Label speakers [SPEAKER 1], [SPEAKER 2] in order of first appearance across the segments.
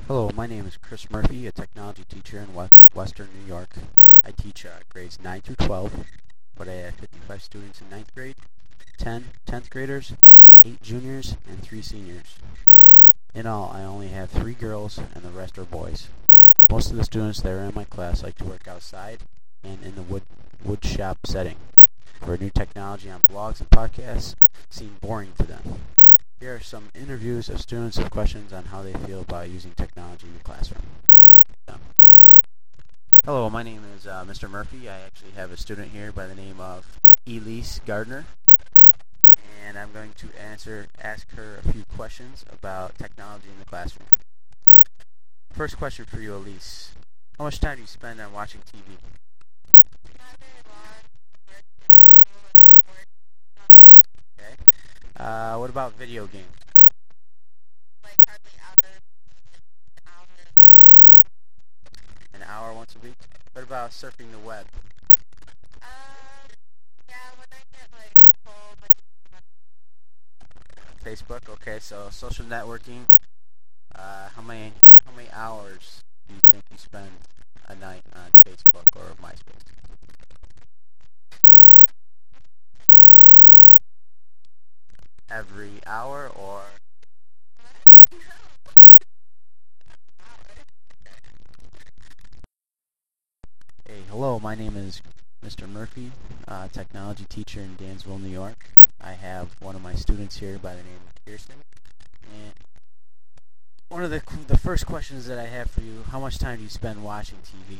[SPEAKER 1] Hello, my name is Chris Murphy, a technology teacher in Western New York. I teach grades 9 through 12, but I have 55 students in ninth grade, 10 10th graders, 8 juniors, and 3 seniors. In all, I only have 3 girls and the rest are boys. Most of the students that are in my class like to work outside and in the wood shop setting, where new technology on blogs and podcasts seem boring to them. Here are some interviews of students with questions on how they feel about using technology in the classroom. Hello, my name is Mr. Murphy. I actually have a student here by the name of Elise Gardner, and I'm going to ask her a few questions about technology in the classroom. First question for you, Elise. How much time do you spend on watching TV?
[SPEAKER 2] Not very long.
[SPEAKER 1] Okay. What about video games?
[SPEAKER 2] Like hardly hours.
[SPEAKER 1] An hour once a week? What about surfing the web?
[SPEAKER 2] Yeah, when I get like home,
[SPEAKER 1] Facebook, okay, so social networking. How many hours do you think you spend a night on Facebook or MySpace? Every hour or? Hey, hello, my name is Mr. Murphy, technology teacher in Dansville, New York. I have one of my students here by the name of Kirsten. And one of the first questions that I have for you, how much time do you spend watching TV?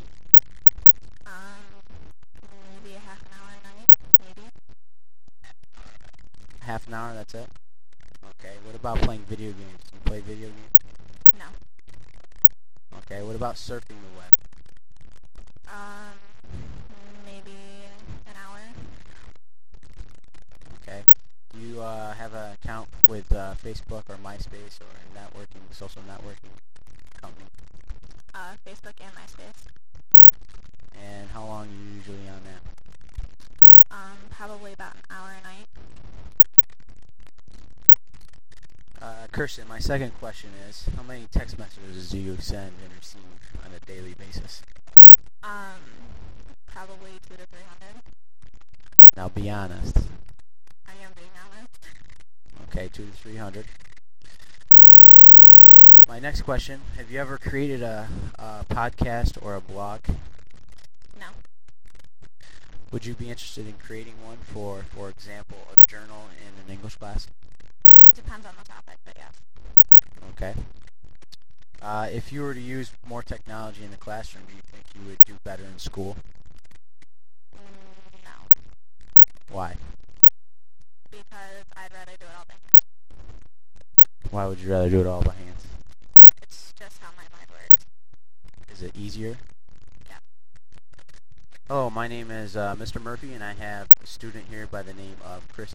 [SPEAKER 2] Maybe a half an hour a night, maybe.
[SPEAKER 1] Half an hour, that's it? Okay, what about playing video games? Do you play video games?
[SPEAKER 2] No.
[SPEAKER 1] Okay, what about surfing the web?
[SPEAKER 2] Maybe an hour.
[SPEAKER 1] Okay. Do you have an account with Facebook or MySpace or a social networking company?
[SPEAKER 2] Facebook and MySpace.
[SPEAKER 1] And how long are you usually on that?
[SPEAKER 2] Probably about an hour a night.
[SPEAKER 1] Kirsten, my second question is, how many text messages do you send and receive on a daily basis?
[SPEAKER 2] Probably 200 to 300.
[SPEAKER 1] Now be honest.
[SPEAKER 2] I am being honest.
[SPEAKER 1] Okay, 200 to 300. My next question, have you ever created a podcast or a blog?
[SPEAKER 2] No.
[SPEAKER 1] Would you be interested in creating one for example, a journal in an English class?
[SPEAKER 2] Depends on the topic, but yes.
[SPEAKER 1] Okay. If you were to use more technology in the classroom, do you think you would do better in school?
[SPEAKER 2] No.
[SPEAKER 1] Why?
[SPEAKER 2] Because I'd rather do it all by hand.
[SPEAKER 1] Why would you rather do it all by hands?
[SPEAKER 2] It's just how my mind works.
[SPEAKER 1] Is it easier?
[SPEAKER 2] Yeah.
[SPEAKER 1] Hello, my name is Mr. Murphy, and I have a student here by the name of Chris.